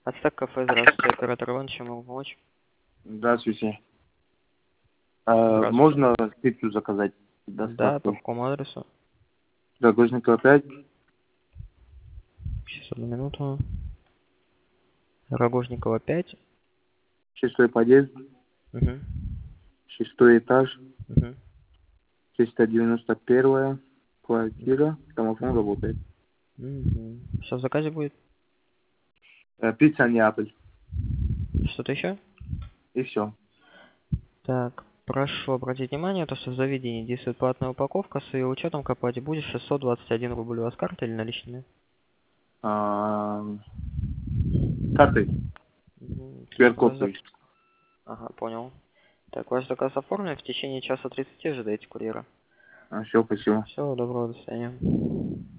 Ацтек кафе, здравствуйте, оператор Иван, чем могу помочь? Здравствуйте. Здравствуйте. Можно пиццу заказать с Да, по доставкой? какому адресу? Рогожникова 5, Сейчас, одну минуту. Рогожникова 5. 6 подъезд, Угу. 6 этаж, Угу. 391 квартира, домофон работает. Угу. Что в заказе будет? Пицца Неаполь. Что-то еще? И все. Так, прошу обратить внимание, то, что в заведении действует платная упаковка, с ее учетом к оплате будет 621 рубль. У вас карта или наличные? Картой. Так, QR-код, то есть. Ага, понял. Так, ваш заказ оформлен, в течение часа 30 ожидайте курьера. Все, спасибо. Всего доброго, до свидания.